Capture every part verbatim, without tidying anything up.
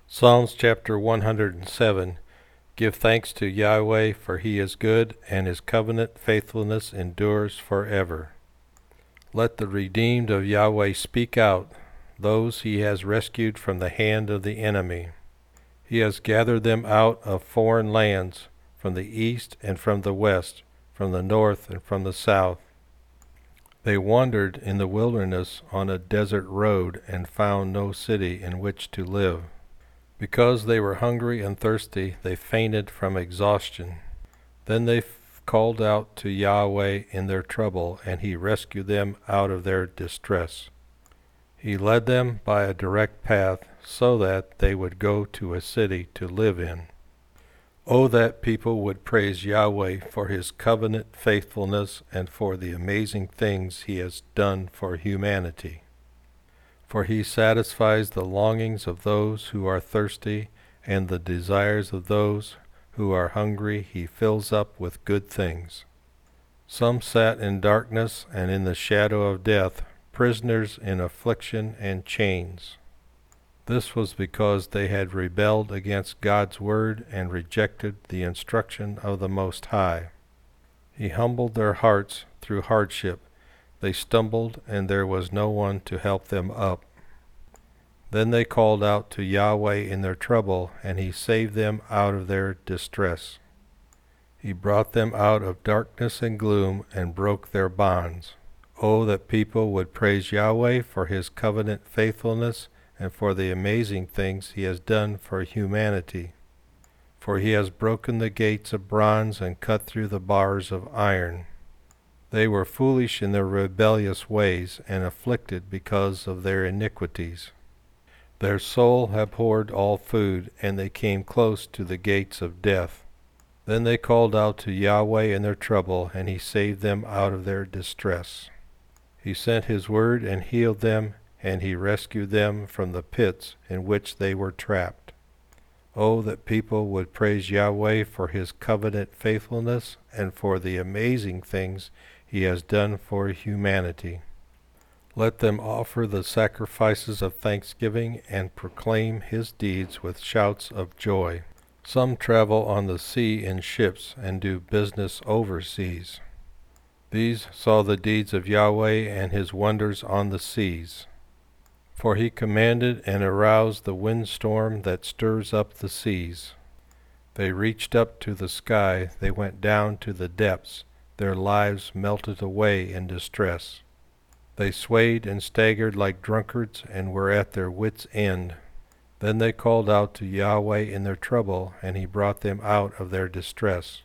Psalms chapter one hundred seven. Give thanks to Yahweh, for he is good, and his covenant faithfulness endures forever. Let the redeemed of Yahweh speak out, those he has rescued from the hand of the enemy. He has gathered them out of foreign lands, from the east and from the west, from the north and from the south. They wandered in the wilderness on a desert road and found no city in which to live. Because they were hungry and thirsty, they fainted from exhaustion. Then they f- called out to Yahweh in their trouble, and he rescued them out of their distress. He led them by a direct path, so that they would go to a city to live in. Oh, that people would praise Yahweh for his covenant faithfulness and for the amazing things he has done for humanity. For he satisfies the longings of those who are thirsty, and the desires of those who are hungry he fills up with good things. Some sat in darkness and in the shadow of death, prisoners in affliction and chains. This was because they had rebelled against God's word and rejected the instruction of the Most High. He humbled their hearts through hardship. They stumbled, and there was no one to help them up. Then they called out to Yahweh in their trouble, and he saved them out of their distress. He brought them out of darkness and gloom and broke their bonds. Oh, that people would praise Yahweh for his covenant faithfulness and for the amazing things he has done for humanity. For he has broken the gates of bronze and cut through the bars of iron. They were foolish in their rebellious ways and afflicted because of their iniquities. Their soul abhorred all food, and they came close to the gates of death. Then they called out to Yahweh in their trouble, and he saved them out of their distress. He sent his word and healed them, and he rescued them from the pits in which they were trapped. Oh, that people would praise Yahweh for his covenant faithfulness and for the amazing things he has done for humanity. Let them offer the sacrifices of thanksgiving and proclaim his deeds with shouts of joy. Some travel on the sea in ships and do business overseas. These saw the deeds of Yahweh and his wonders on the seas. For he commanded and aroused the windstorm that stirs up the seas. They reached up to the sky, they went down to the depths, their lives melted away in distress. They swayed and staggered like drunkards and were at their wits' end. Then they called out to Yahweh in their trouble, and he brought them out of their distress.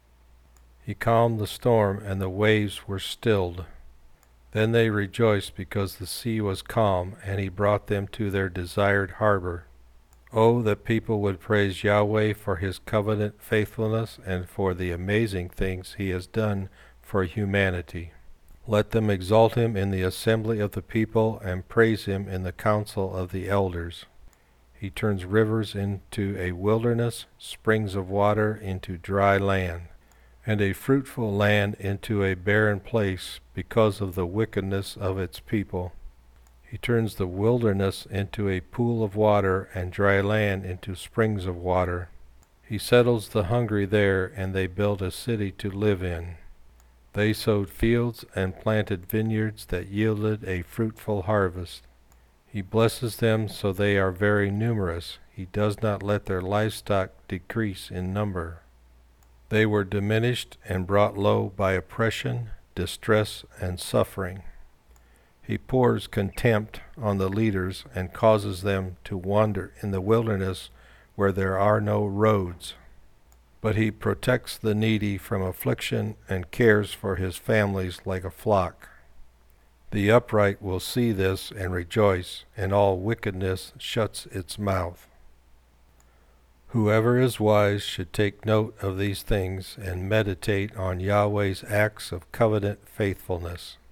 He calmed the storm, and the waves were stilled. Then they rejoiced because the sea was calm, and he brought them to their desired harbor. Oh, that people would praise Yahweh for his covenant faithfulness and for the amazing things he has done for humanity. Let them exalt him in the assembly of the people and praise him in the council of the elders. He turns rivers into a wilderness, springs of water into dry land, and a fruitful land into a barren place because of the wickedness of its people. He turns the wilderness into a pool of water and dry land into springs of water. He settles the hungry there, and they build a city to live in. They sowed fields and planted vineyards that yielded a fruitful harvest. He blesses them so they are very numerous. He does not let their livestock decrease in number. They were diminished and brought low by oppression, distress, and suffering. He pours contempt on the leaders and causes them to wander in the wilderness where there are no roads. But he protects the needy from affliction and cares for his families like a flock. The upright will see this and rejoice, and all wickedness shuts its mouth. Whoever is wise should take note of these things and meditate on Yahweh's acts of covenant faithfulness.